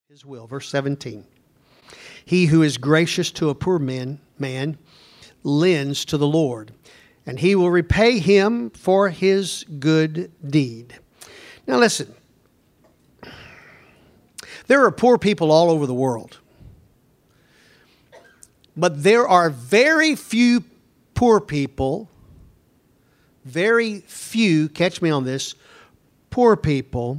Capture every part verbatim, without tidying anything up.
His will. Verse seventeen. He who is gracious to a poor man, man lends to the Lord, and he will repay him for his good deed. Now listen. There are poor people all over the world. But there are very few poor people, very few, catch me on this, poor people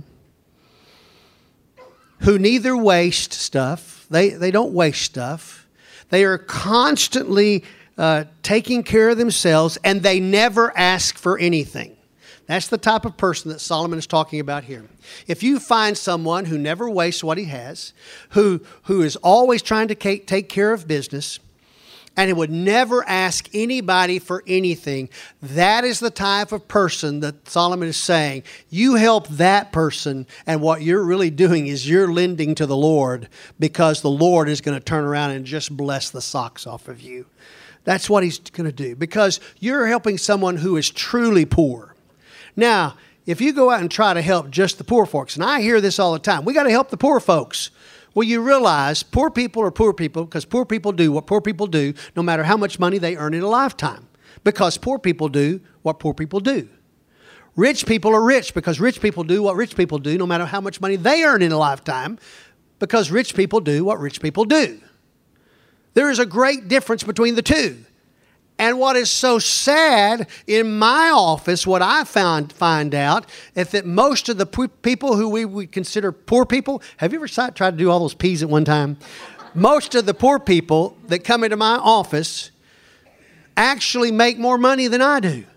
who neither waste stuff. They, they don't waste stuff. They are constantly uh, taking care of themselves, and they never ask for anything. That's the type of person that Solomon is talking about here. If you find someone who never wastes what he has, who, who is always trying to take care of business, and it would never ask anybody for anything, that is the type of person that Solomon is saying, you help that person, and what you're really doing is you're lending to the Lord, because the Lord is going to turn around and just bless the socks off of you. That's what he's going to do, because you're helping someone who is truly poor. Now, if you go out and try to help just the poor folks, and I hear this all the time, we got to help the poor folks. Well, you realize poor people are poor people because poor people do what poor people do, no matter how much money they earn in a lifetime. Because poor people do what poor people do. Rich people are rich because rich people do what rich people do, no matter how much money they earn in a lifetime, because rich people do what rich people do. There is a great difference between the two. And what is so sad in my office, what I found find out, is that most of the people who we would consider poor people, have you ever tried to do all those P's at one time? Most of the poor people that come into my office actually make more money than I do.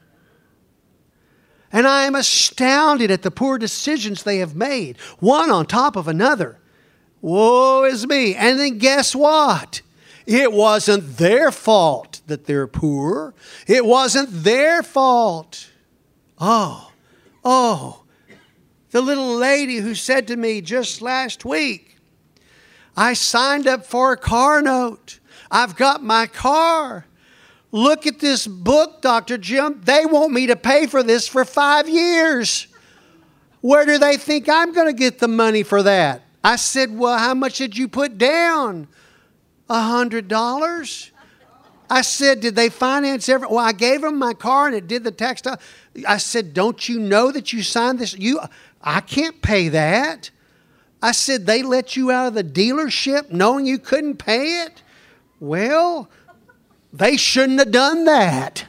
And I am astounded at the poor decisions they have made, one on top of another. Woe is me. And then guess what? It wasn't their fault that they're poor. It wasn't their fault. Oh, oh, the little lady who said to me just last week, I signed up for a car note. I've got my car. Look at this book, Doctor Jim. They want me to pay for this for five years. Where do they think I'm going to get the money for that? I said, well, how much did you put down? A hundred dollars. I said, did they finance every? Well, I gave them my car and it did the tax. I said, don't you know that you signed this? You, I can't pay that. I said, they let you out of the dealership knowing you couldn't pay it? Well, they shouldn't have done that.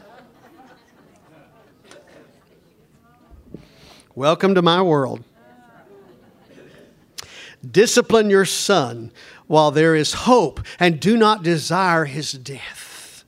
Welcome to my world. Discipline your son while there is hope, and do not desire his death.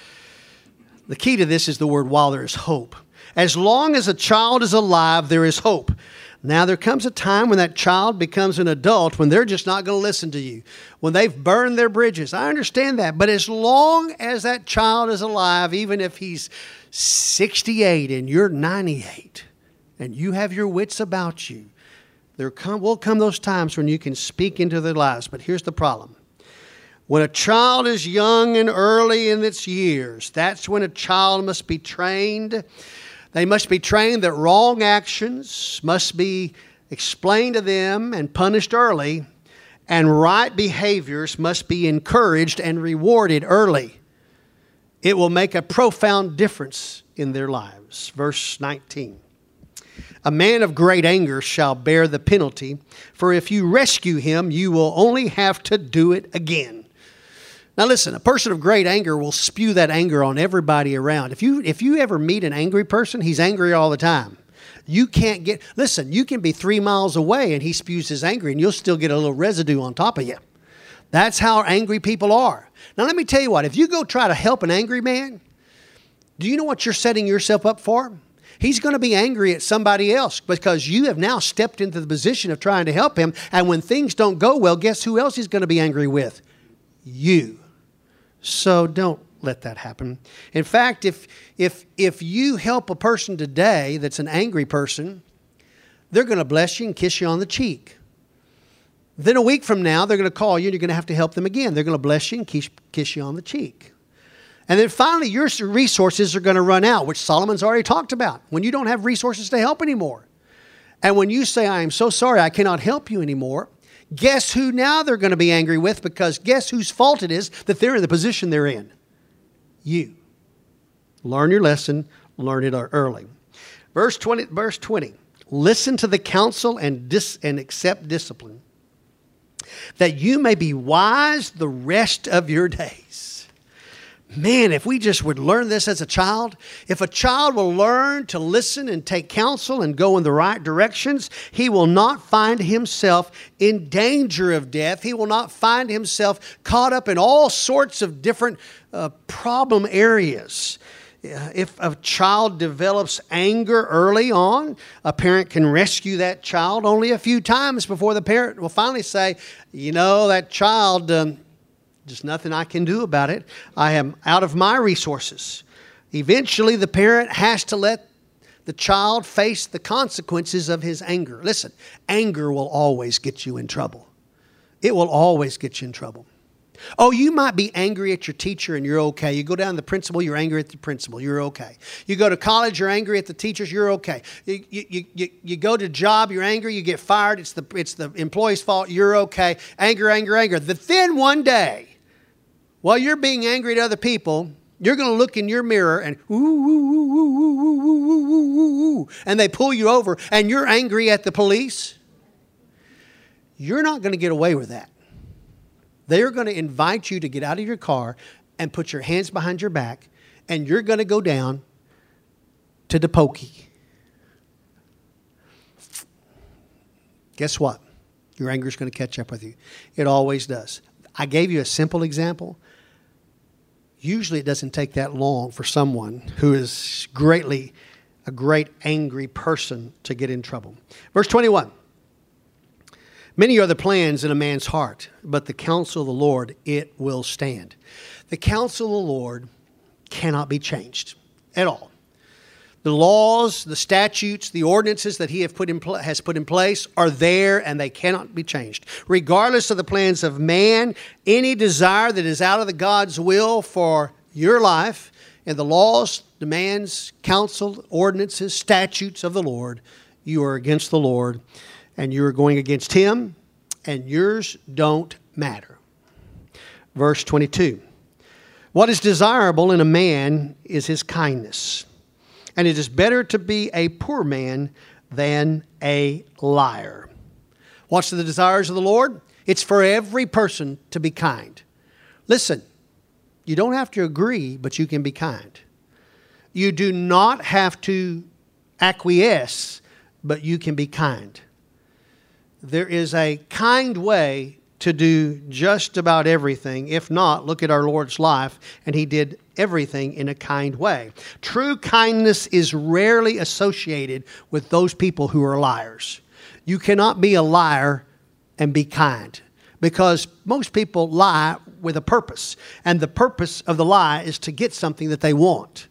The key to this is the word while there is hope. As long as a child is alive, there is hope. Now there comes a time when that child becomes an adult, when they're just not going to listen to you, when they've burned their bridges. I understand that. But as long as that child is alive, even if he's sixty-eight and you're ninety-eight, and you have your wits about you, There come, will come those times when you can speak into their lives. But here's the problem. When a child is young and early in its years, that's when a child must be trained. They must be trained that wrong actions must be explained to them and punished early, and right behaviors must be encouraged and rewarded early. It will make a profound difference in their lives. Verse nineteen. A man of great anger shall bear the penalty, for if you rescue him, you will only have to do it again. Now listen, a person of great anger will spew that anger on everybody around. If you, if you ever meet an angry person, he's angry all the time. You can't get, listen, you can be three miles away and he spews his anger and you'll still get a little residue on top of you. That's how angry people are. Now let me tell you what, if you go try to help an angry man, do you know what you're setting yourself up for? He's going to be angry at somebody else because you have now stepped into the position of trying to help him. And when things don't go well, guess who else he's going to be angry with? You. So don't let that happen. In fact, if, if, if you help a person today that's an angry person, they're going to bless you and kiss you on the cheek. Then a week from now, they're going to call you and you're going to have to help them again. They're going to bless you and kiss, kiss you on the cheek. And then finally, your resources are going to run out, which Solomon's already talked about, when you don't have resources to help anymore. And when you say, I am so sorry, I cannot help you anymore, Guess who now they're going to be angry with? Because guess whose fault it is that they're in the position they're in? You. Learn your lesson. Learn it early. Verse twenty. Verse twenty. Listen to the counsel and dis, and accept discipline, that you may be wise the rest of your days. Man, if we just would learn this as a child, if a child will learn to listen and take counsel and go in the right directions, he will not find himself in danger of death. He will not find himself caught up in all sorts of different uh, problem areas. If a child develops anger early on, a parent can rescue that child only a few times before the parent will finally say, you know, that child, um, there's nothing I can do about it. I am out of my resources. Eventually, the parent has to let the child face the consequences of his anger. Listen, anger will always get you in trouble. It will always get you in trouble. Oh, you might be angry at your teacher and you're okay. You go down to the principal, you're angry at the principal, you're okay. You go to college, you're angry at the teachers, you're okay. You, you, you, you go to a job, you're angry, you get fired, it's the, it's the employee's fault, you're okay. Anger, anger, anger. But then one day, while you're being angry at other people, you're going to look in your mirror and ooh, ooh, ooh, ooh, ooh, ooh, ooh, ooh, ooh, and they pull you over and you're angry at the police. You're not going to get away with that. They're going to invite you to get out of your car and put your hands behind your back, and you're going to go down to the pokey. Guess what? Your anger is going to catch up with you. It always does. I gave you a simple example. Usually it doesn't take that long for someone who is greatly a great angry person to get in trouble. Verse twenty-one. Many are the plans in a man's heart, but the counsel of the Lord, it will stand. The counsel of the Lord cannot be changed at all. The laws, the statutes, the ordinances that he have put in pl- has put in place are there and they cannot be changed. Regardless of the plans of man, any desire that is out of the God's will for your life and the laws, demands, counsel, ordinances, statutes of the Lord, you are against the Lord. And you are going against him, and yours don't matter. Verse twenty-two. What is desirable in a man is his kindness, and it is better to be a poor man than a liar. What's the desires of the Lord? It's for every person to be kind. Listen, you don't have to agree, but you can be kind. You do not have to acquiesce, but you can be kind. There is a kind way to do just about everything. If not, look at our Lord's life, and he did everything in a kind way. True kindness is rarely associated with those people who are liars. You cannot be a liar and be kind, because most people lie with a purpose, and the purpose of the lie is to get something that they want.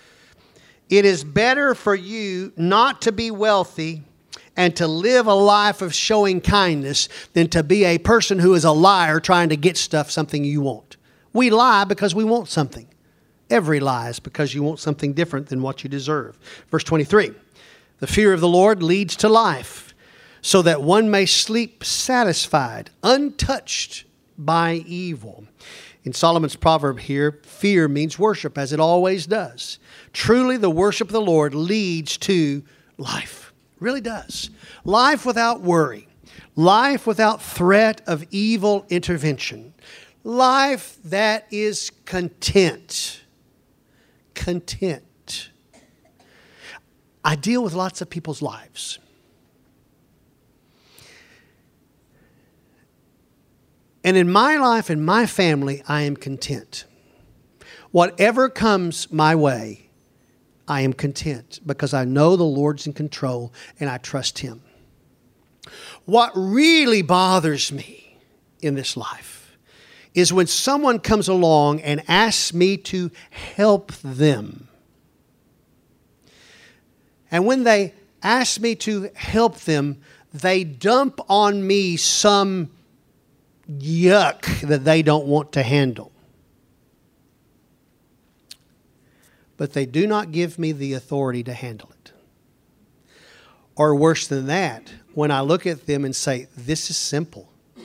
It is better for you not to be wealthy and to live a life of showing kindness than to be a person who is a liar trying to get stuff, something you want. We lie because we want something. Every lie is because you want something different than what you deserve. Verse twenty-three, the fear of the Lord leads to life, so that one may sleep satisfied, untouched by evil. In Solomon's proverb here, fear means worship, as it always does. Truly, the worship of the Lord leads to life. Really does. Life without worry. Life without threat of evil intervention. Life that is content. Content. I deal with lots of people's lives. And in my life and my family, I am content. Whatever comes my way, I am content because I know the Lord's in control and I trust him. What really bothers me in this life is when someone comes along and asks me to help them. And when they ask me to help them, they dump on me some yuck that they don't want to handle. But they do not give me the authority to handle it. Or worse than that, when I look at them and say, this is simple.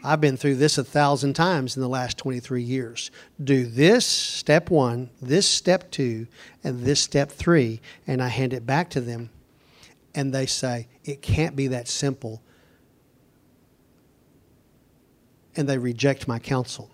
I've been through this a thousand times in the last twenty-three years. Do this, step one, this, step two, and this, step three, and I hand it back to them, and they say, it can't be that simple. And they reject my counsel.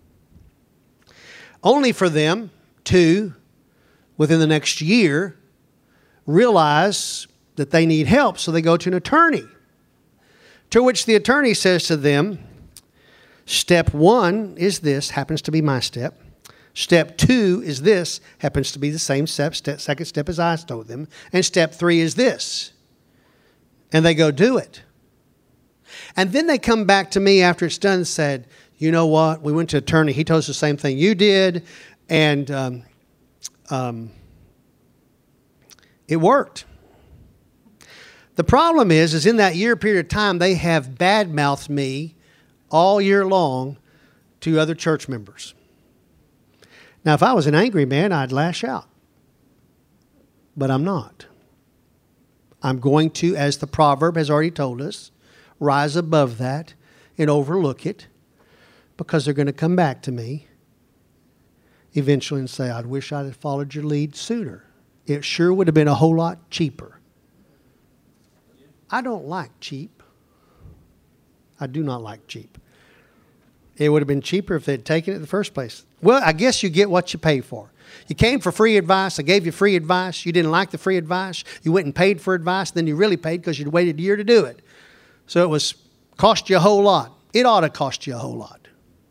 Only for them to, within the next year, realize that they need help, so they go to an attorney. To which the attorney says to them, step one is this, happens to be my step. Step two is this, happens to be the same step, step second step as I told them. And step three is this. And they go do it. And then they come back to me after it's done and said, you know what, we went to attorney. He told us the same thing you did. And um, um, it worked. The problem is, is in that year period of time, they have badmouthed me all year long to other church members. Now, if I was an angry man, I'd lash out. But I'm not. I'm going to, as the proverb has already told us, rise above that and overlook it, because they're going to come back to me eventually and say, I wish I'd have followed your lead sooner. It sure would have been a whole lot cheaper. I don't like cheap. I do not like cheap. It would have been cheaper if they'd taken it in the first place. Well, I guess you get what you pay for. You came for free advice. I gave you free advice. You didn't like the free advice. You went and paid for advice. Then you really paid because you'd waited a year to do it. So it was cost you a whole lot. It ought to cost you a whole lot.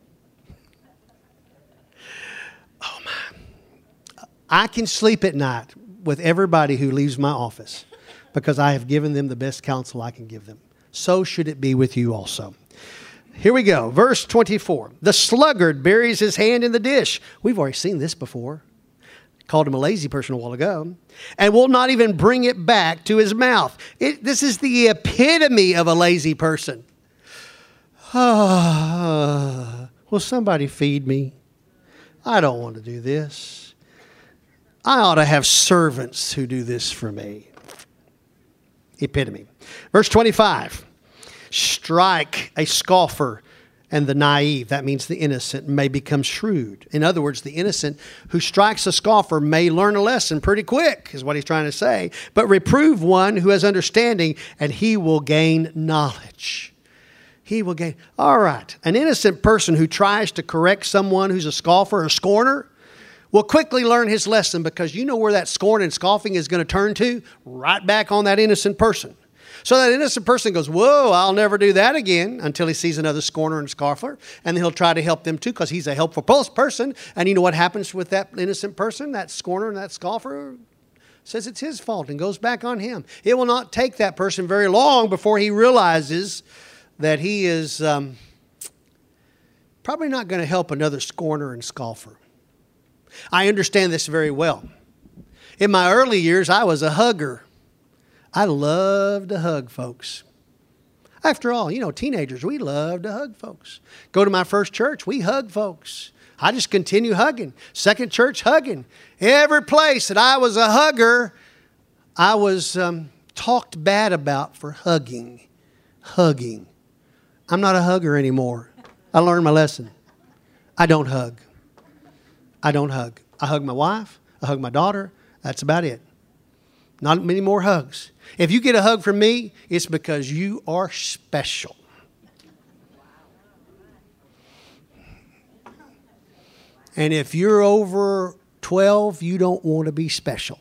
Oh, my. I can sleep at night with everybody who leaves my office, because I have given them the best counsel I can give them. So should it be with you also. Here we go. Verse twenty-four. The sluggard buries his hand in the dish. We've already seen this before. Called him a lazy person a while ago. And will not even bring it back to his mouth. It, this is the epitome of a lazy person. Ah, will somebody feed me? I don't want to do this. I ought to have servants who do this for me. Epitome. Verse twenty-five. Strike a scoffer, and the naive, that means the innocent, may become shrewd. In other words, the innocent who strikes a scoffer may learn a lesson pretty quick, is what he's trying to say. But reprove one who has understanding, and he will gain knowledge. He will gain. All right. An innocent person who tries to correct someone who's a scoffer or scorner will quickly learn his lesson, because you know where that scorn and scoffing is going to turn to? Right back on that innocent person. So that innocent person goes, whoa, I'll never do that again, until he sees another scorner and scoffer. And he'll try to help them too, because he's a helpful person. And you know what happens with that innocent person? That scorner and that scoffer says it's his fault and goes back on him. It will not take that person very long before he realizes that he is um, probably not going to help another scorner and scoffer. I understand this very well. In my early years, I was a hugger. I loved to hug folks. After all, you know, teenagers, we love to hug folks. Go to my first church, we hug folks. I just continue hugging. Second church, hugging. Every place that I was a hugger, I was um, talked bad about for hugging. Hugging. I'm not a hugger anymore. I learned my lesson. I don't hug. I don't hug. I hug my wife. I hug my daughter. That's about it. Not many more hugs. If you get a hug from me, it's because you are special. And if you're over twelve, you don't want to be special.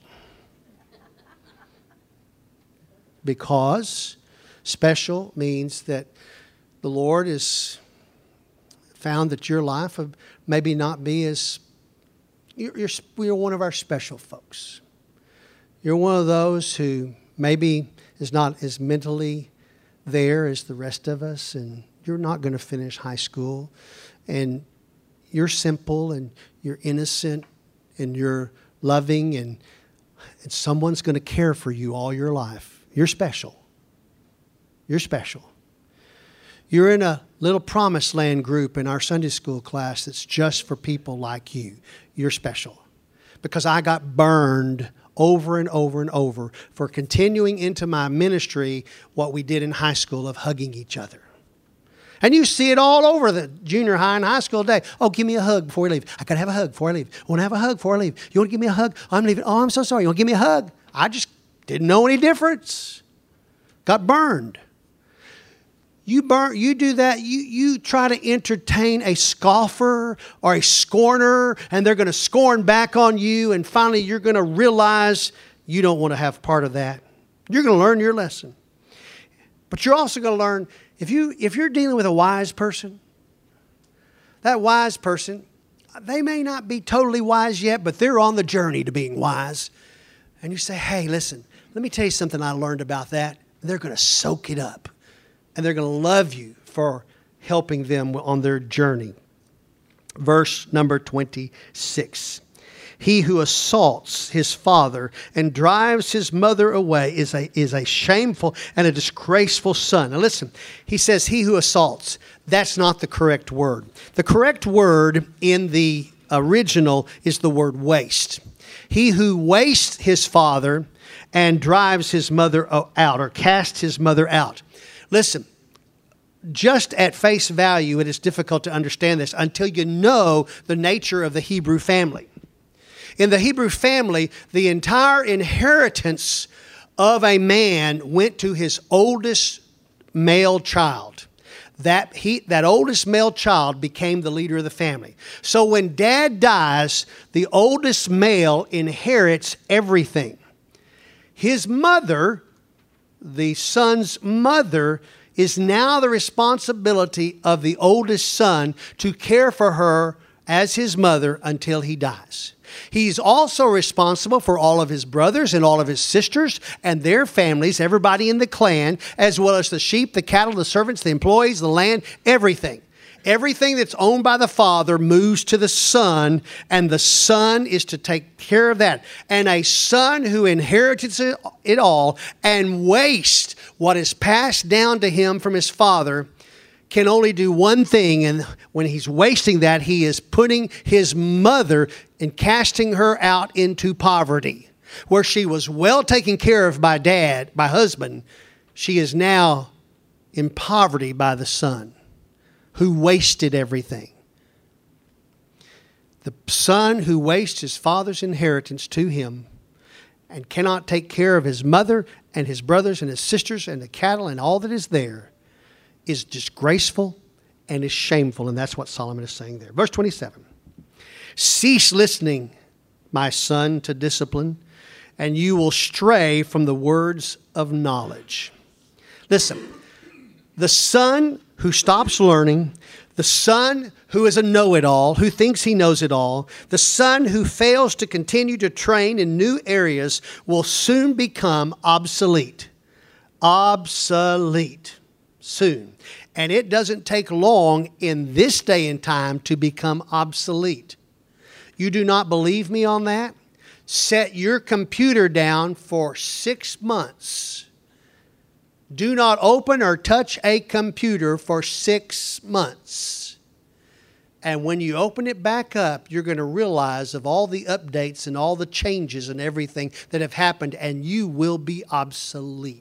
Because special means that the Lord has found that your life maybe not be as, you're, you're, you're one of our special folks. You're one of those who maybe is not as mentally there as the rest of us, and you're not going to finish high school, and you're simple, and you're innocent, and you're loving, and, and someone's going to care for you all your life. You're special. You're special. You're in a little promised land group in our Sunday school class that's just for people like you. You're special. Because I got burned over and over and over for continuing into my ministry what we did in high school of hugging each other. And you see it all over the junior high and high school day. Oh, give me a hug before we leave. I got to have a hug before I leave. I want to have a hug before I leave. You want to give me a hug? I'm leaving. Oh, I'm so sorry. You want to give me a hug? I just didn't know any difference. Got burned. You burn, you do that, you, you try to entertain a scoffer or a scorner, and they're going to scorn back on you, and finally you're going to realize you don't want to have part of that. You're going to learn your lesson. But you're also going to learn, if, you, if you're dealing with a wise person, that wise person, they may not be totally wise yet, but they're on the journey to being wise. And you say, hey, listen, let me tell you something I learned about that. And they're going to soak it up. And they're going to love you for helping them on their journey. Verse number twenty-six. He who assaults his father and drives his mother away is a, is a shameful and a disgraceful son. Now listen, he says he who assaults. That's not the correct word. The correct word in the original is the word waste. He who wastes his father and drives his mother out, or casts his mother out. Listen, just at face value, it is difficult to understand this until you know the nature of the Hebrew family. In the Hebrew family, the entire inheritance of a man went to his oldest male child. That he, that oldest male child became the leader of the family. So when dad dies, the oldest male inherits everything. His mother, the son's mother, is now the responsibility of the oldest son to care for her as his mother until he dies. He's also responsible for all of his brothers and all of his sisters and their families, everybody in the clan, as well as the sheep, the cattle, the servants, the employees, the land, everything. Everything that's owned by the father moves to the son, and the son is to take care of that. And a son who inherits it all and wastes what is passed down to him from his father can only do one thing. And when he's wasting that, he is putting his mother and casting her out into poverty. Where she was well taken care of by dad, by husband, she is now in poverty by the son, who wasted everything. The son who wastes his father's inheritance to him and cannot take care of his mother and his brothers and his sisters and the cattle and all that is there is disgraceful and is shameful. And that's what Solomon is saying there. Verse twenty-seven. Cease listening, my son, to discipline, and you will stray from the words of knowledge. Listen, the son who stops learning, the son who is a know-it-all, who thinks he knows it all, the son who fails to continue to train in new areas will soon become obsolete. Obsolete. Soon. And it doesn't take long in this day and time to become obsolete. You do not believe me on that? Set your computer down for six months. Do not open or touch a computer for six months. And when you open it back up, you're going to realize of all the updates and all the changes and everything that have happened, and you will be obsolete.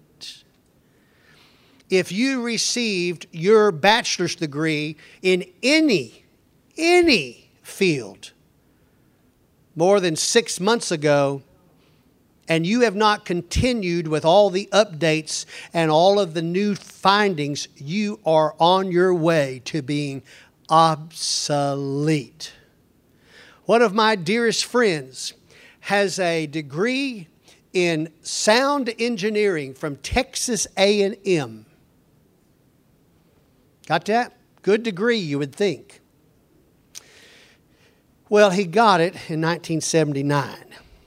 If you received your bachelor's degree in any, any field more than six months ago, and you have not continued with all the updates and all of the new findings, you are on your way to being obsolete. One of my dearest friends has a degree in sound engineering from Texas A and M. Got that? Good degree, you would think. Well, he got it in nineteen seventy-nine.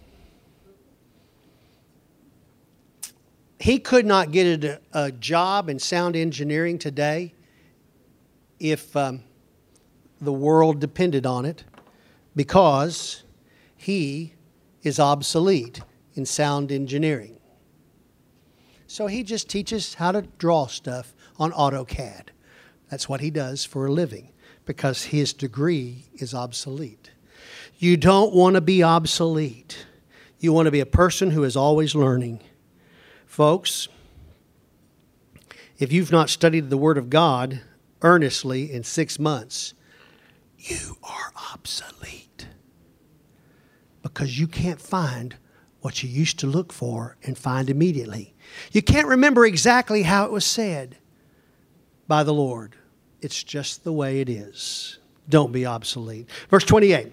He could not get a, a job in sound engineering today if um, the world depended on it, because he is obsolete in sound engineering. So he just teaches how to draw stuff on AutoCAD. That's what he does for a living, because his degree is obsolete. You don't want to be obsolete. You want to be a person who is always learning. Folks, if you've not studied the Word of God earnestly in six months, you are obsolete. Because you can't find what you used to look for and find immediately. You can't remember exactly how it was said by the Lord. It's just the way it is. Don't be obsolete. Verse twenty-eight.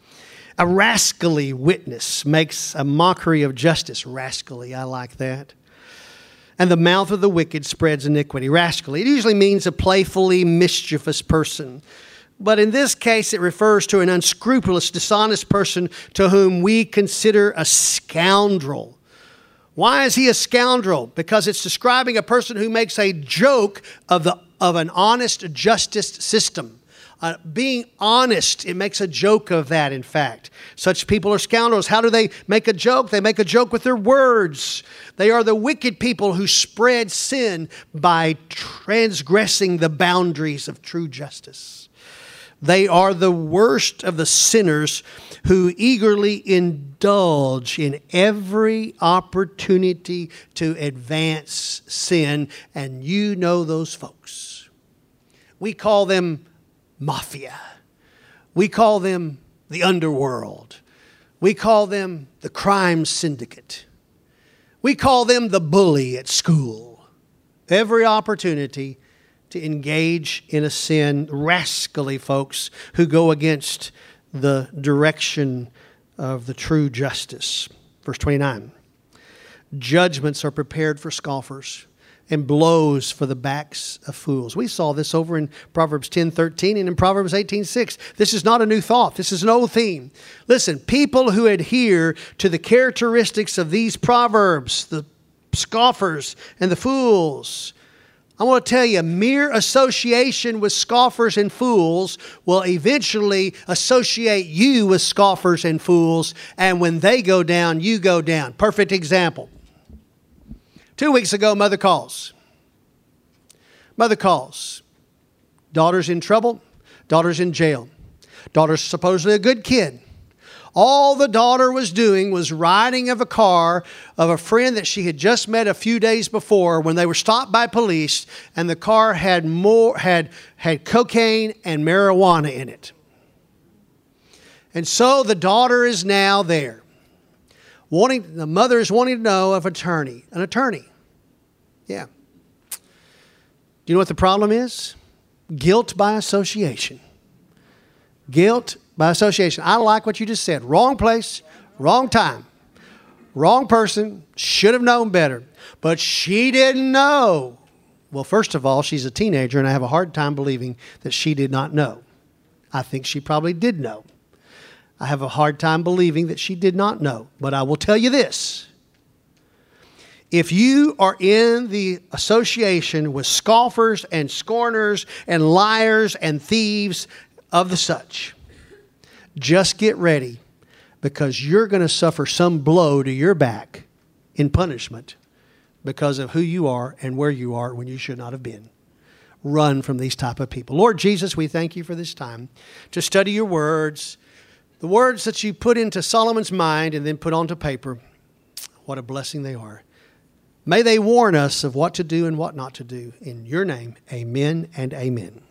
A rascally witness makes a mockery of justice. Rascally, I like that. And the mouth of the wicked spreads iniquity. Rascally, it usually means a playfully mischievous person. But in this case, it refers to an unscrupulous, dishonest person to whom we consider a scoundrel. Why is he a scoundrel? Because it's describing a person who makes a joke of the of an honest justice system. Uh, being honest, it makes a joke of that, in fact. Such people are scoundrels. How do they make a joke? They make a joke with their words. They are the wicked people who spread sin by transgressing the boundaries of true justice. They are the worst of the sinners who eagerly indulge in every opportunity to advance sin. And you know those folks. We call them mafia. We call them the underworld. We call them the crime syndicate. We call them the bully at school. Every opportunity to engage in a sin, rascally folks who go against the direction of the true justice. Verse twenty-nine. Judgments are prepared for scoffers and blows for the backs of fools. We saw this over in Proverbs ten thirteen and in Proverbs eighteen six. This is not a new thought. This is an old theme. Listen, people who adhere to the characteristics of these proverbs, the scoffers and the fools, I want to tell you, mere association with scoffers and fools will eventually associate you with scoffers and fools. And when they go down, you go down. Perfect example. Two weeks ago, mother calls. Mother calls. Daughter's in trouble. Daughter's in jail. Daughter's supposedly a good kid. All the daughter was doing was riding of a car of a friend that she had just met a few days before when they were stopped by police, and the car had more had had cocaine and marijuana in it. And so the daughter is now there. Wanting the mother is wanting to know of an attorney. An attorney. Yeah. Do you know what the problem is? Guilt by association. Guilt by association. I like what you just said. Wrong place, wrong time, wrong person, should have known better. But she didn't know. Well, first of all, she's a teenager, and I have a hard time believing that she did not know. I think she probably did know. I have a hard time believing that she did not know. But I will tell you this. If you are in the association with scoffers and scorners and liars and thieves of the such, just get ready, because you're going to suffer some blow to your back in punishment because of who you are and where you are when you should not have been. Run from these type of people. Lord Jesus, we thank you for this time to study your words, the words that you put into Solomon's mind and then put onto paper. What a blessing they are. May they warn us of what to do and what not to do. In your name, amen and amen.